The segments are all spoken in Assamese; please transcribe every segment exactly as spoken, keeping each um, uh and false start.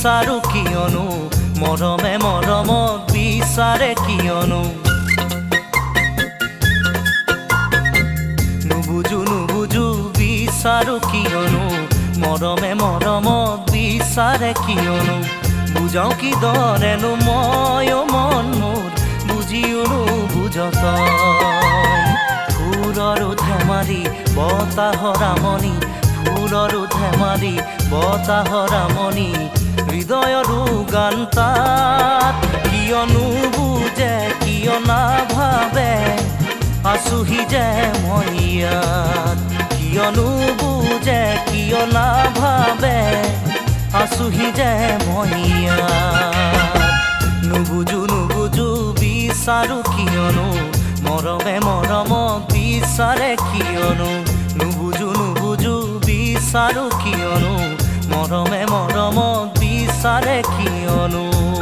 বিচাৰো কিয়নো মৰমে মৰমক বিচাৰে কিয়নো নুবুজো নুবুজো বিচাৰো কিয়নো মৰমে মৰমক বিচাৰে কিয়নো বুজাও কি দৰেনো মই মন মোৰ বুজিও নুবুজ তই ফুলৰো ধেমালি বতাহৰ আমনি ফুলৰো ধেমালি বতাহৰ আমনি হৃদয়ৰো গান তাত কিয় নুবুজে কিয় নাভাবে আছোহি যে মই ইয়াত কিয় নুবুজে কিয় নাভাবে আছোহি যে মই ইয়াত নুবুজো নুবুজো বিচাৰো কিয়নো মৰমে মৰমক বিচাৰে কিয়নো নুবুজো নুবুজো বিচাৰো কিয়নো মৰমে মৰমক বিচাৰে কিয়নো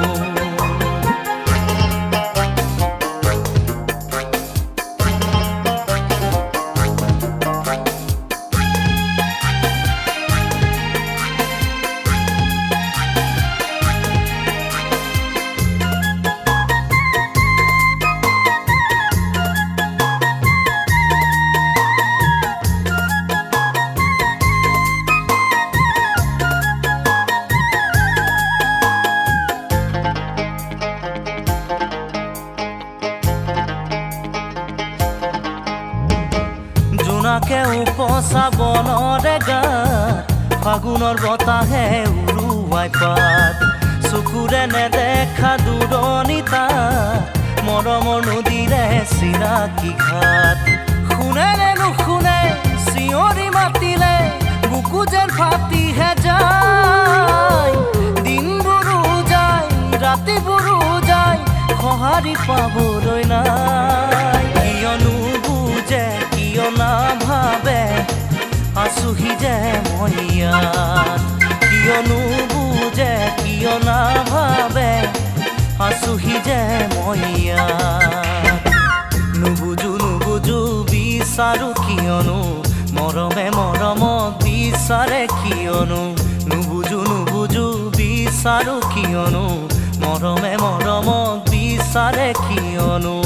জোনাকে উপচা বনৰে গাত ফাগুনৰ বতাহে উৰুৱাই পাত চকুৰে নেদেখা দূৰণি তাত মৰমৰ নদীৰে চিনাকি ঘাট শুনেৰে নুশুনে চিঞৰি মাতিলে বুকু যেন ফাটিহে যায় দিনবোৰো যায় ৰাতিবোৰো যায় সঁহাৰি পাবলৈ নাই কিয় নুবুজে কিয় নাভাবে আছোহি যে মই ইয়াত কিয় নুবুজে কিয় নাভাবে আছোহি যে মই ইয়াত নুবুজো নুবুজো বিচাৰো কিয়নো মৰমে মৰমক বিচাৰে কিয়নো নুবুজো নুবুজো বিচাৰো কিয়নো মৰমে মৰমক বিচাৰে কিয়নো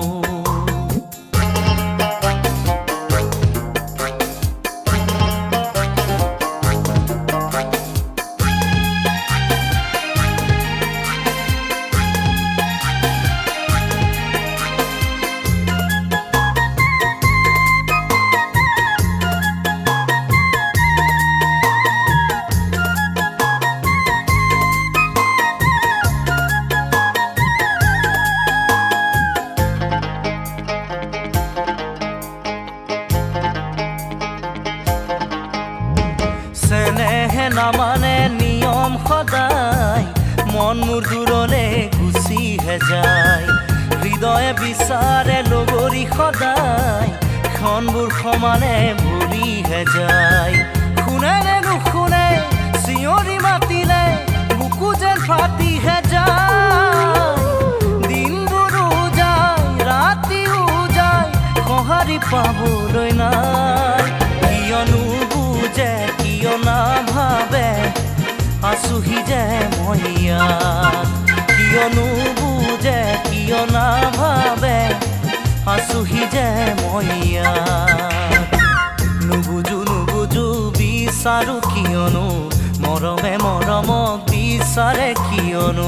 চেনেহে নামানে নিয়ম সদায় মন মোৰ দূৰলে গুচিহে যায় হৃদয়ে বিচাৰে লগৰী সদায় ক্ষণবোৰ সমানে ভুলিহে যায় শুনেৰে নুশুনে চিঞৰি মাতিলে বুকু যেন ফাটিহে যায় দিনবোৰো যায় ৰাতিও যায় সঁহাৰি পাবলৈ নাই কিয় নুবুজে কিয় নাভাবে আছোহি যে মই ইয়াত কিয় নুবুজে কিয় নাভাবে আছোহি যে মই ইয়াত নুবুজো নুবুজো বিচাৰো কিয়নো মৰমে মৰমক বিচাৰে কিয়নো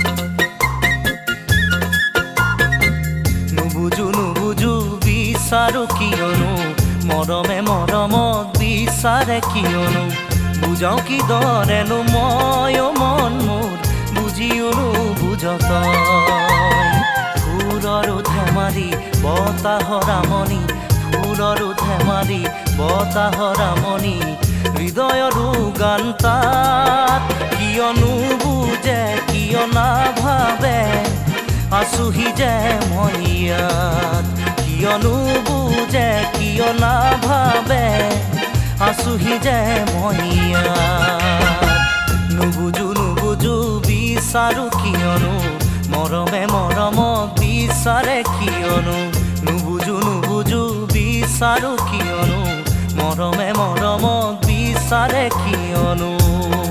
নুবুজো নুবুজো বিচাৰো কিয়নো মৰমে মৰমক বিচাৰে কিয়নো বুজাও কি দৰেনো মই মন মোৰ বুজিও নুবুজ তই ফুলৰো ধেমালি বতাহৰ আমনি ফুলৰো ধেমালি বতাহৰ আমনি হৃদয়ৰো গান তাত কিয় নুবুজে কিয় নাভাবে আছোহি যে মই ইয়াত কিয় নুবুজে কিয় নাভাবে আছোহি যে মই ইয়াত নুবুজো নুবুজো বিচাৰো কিয়নো মৰমে মৰমক বিচাৰে কিয়নো নুবুজো নুবুজো বিচাৰো কিয়নো মৰমে মৰমক বিচাৰে কিয়নো